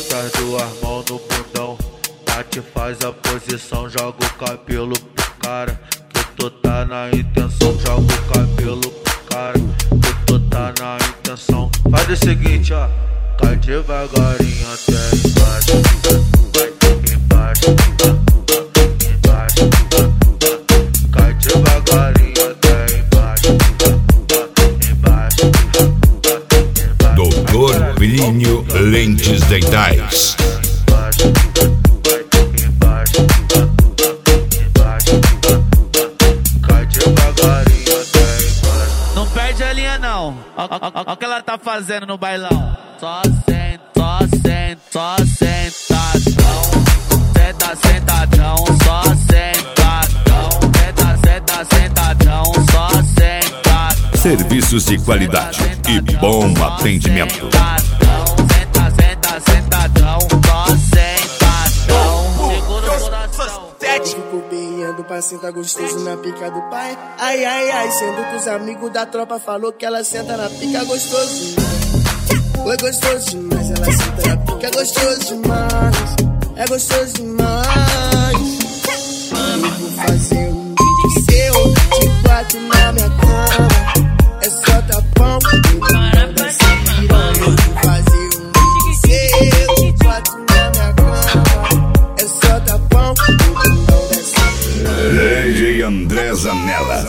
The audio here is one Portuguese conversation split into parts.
bota as duas mãos no bundão. Bate, faz a posição, joga o cabelo pro cara. Que tu tá na intenção, joga o cabelo pro cara. Que tu tá na intenção. Faz o seguinte, ó. Cai devagarinho até embaixo. Vai embaixo, embaixo. Cai devagarinho até embaixo. Embaixo. Doutor Plínio Lentes Dentais. Não perde a linha não, ó o que ela tá fazendo no bailão. Só sentadão. Senta, sentadão, só sentadão. Senta, sentadão, só sentadão. Serviços de qualidade e bom atendimento. Senta, sentadão, só sentadão. Segura o coração. Fico berreando pra sentar gostoso na pica do pai. Ai, ai, ai, sendo que os amigos da tropa falou que ela senta na pica gostoso. Foi gostoso demais, ela senta na pica, é gostoso demais. É gostoso demais. Eu vou fazer um seu de quatro na minha cama. É só tapão, eu dessa piranha. Eu vou fazer um seu de quatro na minha cama. É só tapão, eu dessa piranha. DJ André Zanella.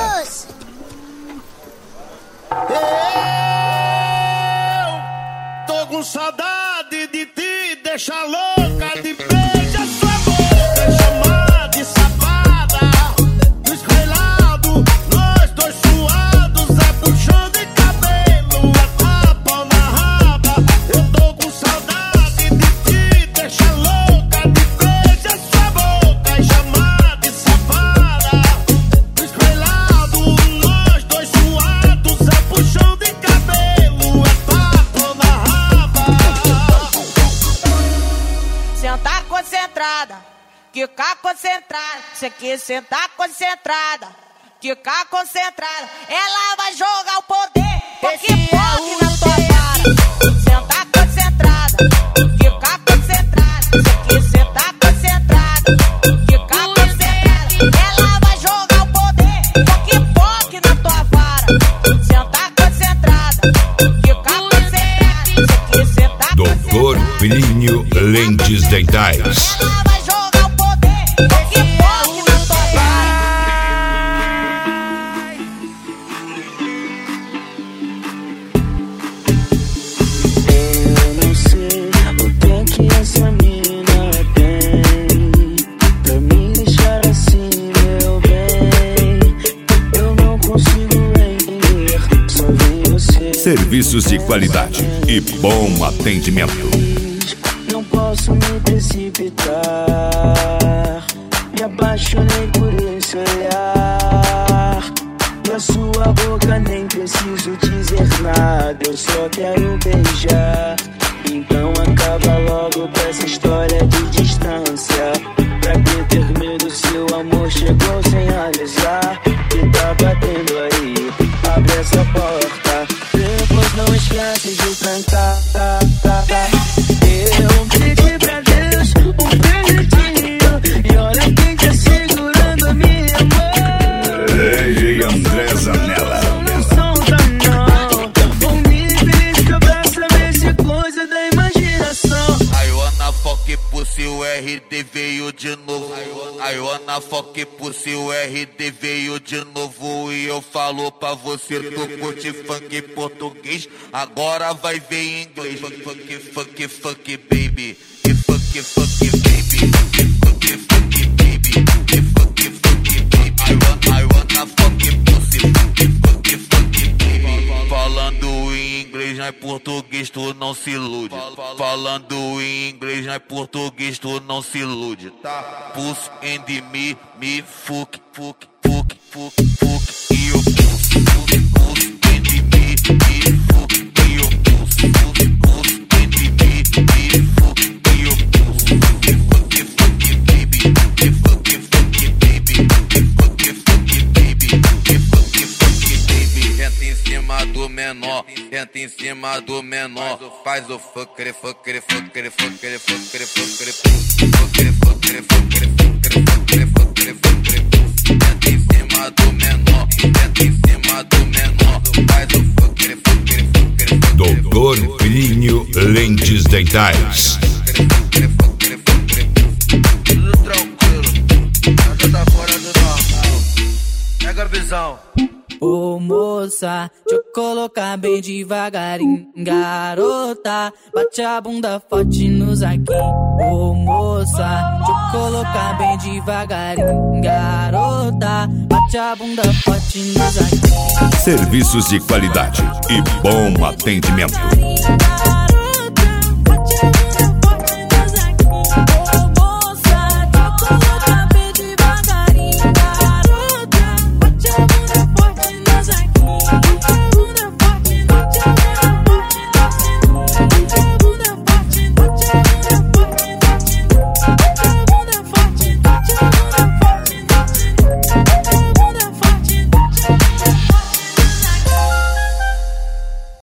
Tô com saudade de ti, deixa louca de beija sua boca, chamar de safada. No escrelado, nós dois suados, é puxão de cabelo, é tapa na raba. Eu tô com saudade de ti, deixa louca de beija sua boca, chamar de safada. No escrelado, nós dois suados, é puxão de cabelo, é tapa na raba. Sentar concentrada, quicar concentrada. Você quer sentar concentrada, quicar concentrada. Ela vai jogar o poder, poque na tua cara. Sentar concentrada, quicar concentrada. Você quer sentar concentrada, quicar concentrada. Ela vai jogar o poder, poque na tua vara. Sentar concentrada, quicar concentrada. Você quer sentar Doutor Plínio Lentes Dentais. ela vai jogar o poder, poque na tua vara. Eu não sei o que essa mina tem pra me deixar assim, meu bem. Eu não consigo entender, só vem você. Serviços de qualidade e bom atendimento. Não posso me precipitar, me apaixonei por esse olhar. E a sua boca nem preciso dizer nada, eu só quero beijar. Então acaba logo com essa história de distância. Pra que ter medo se o amor chegou sem avisar? Que tá batendo aí, abre essa porta. Depois não esquece de trancar. Eu pedi pra Deus um perditinho, e olha quem tá segurando a minha mão. DJ André Zanella. Não solta não, vou me pedir que abraça, vê se coisa da imaginação. I wanna fuck pussy, o RD veio de novo. I wanna fuck pussy, o RD veio de novo. E eu falo pra você, tu curte funk português, agora vai ver em inglês. Funk baby, funk baby, funk baby, funk baby. I wanna fuck pussy, funk baby. Falando em inglês, não é português, tu não se ilude. Falando em inglês, não é português, tu não se ilude, tá? Pussy and me fuck. E eu pussy and me fuck. E eu pussy and me fuck. E eu pussy funk baby, funk baby, funk baby, funk baby. Entra em cima do menor, senta em cima do menor. Faz o fuckere, fuckere, fuckere, fuckere, fuckere, fuckere, fuckere, fuckere, fuckere, fuckere, fuckere, fuckere, fuckere. Senta em cima do menor, senta em cima do menor. Faz o fuckere, fuckere, fuckere, fuckere. Doutor Plínio Lentes Dentais. Tudo tranquilo, nada tá fora do normal. Pega a visão. Ô moça, deixa eu colocar bem devagarinho. Garota, bate a bunda forte no zaguinho. Ô moça, deixa eu colocar bem devagarinho. Garota, bate a bunda forte no zaguinho. Serviços de qualidade e bom atendimento.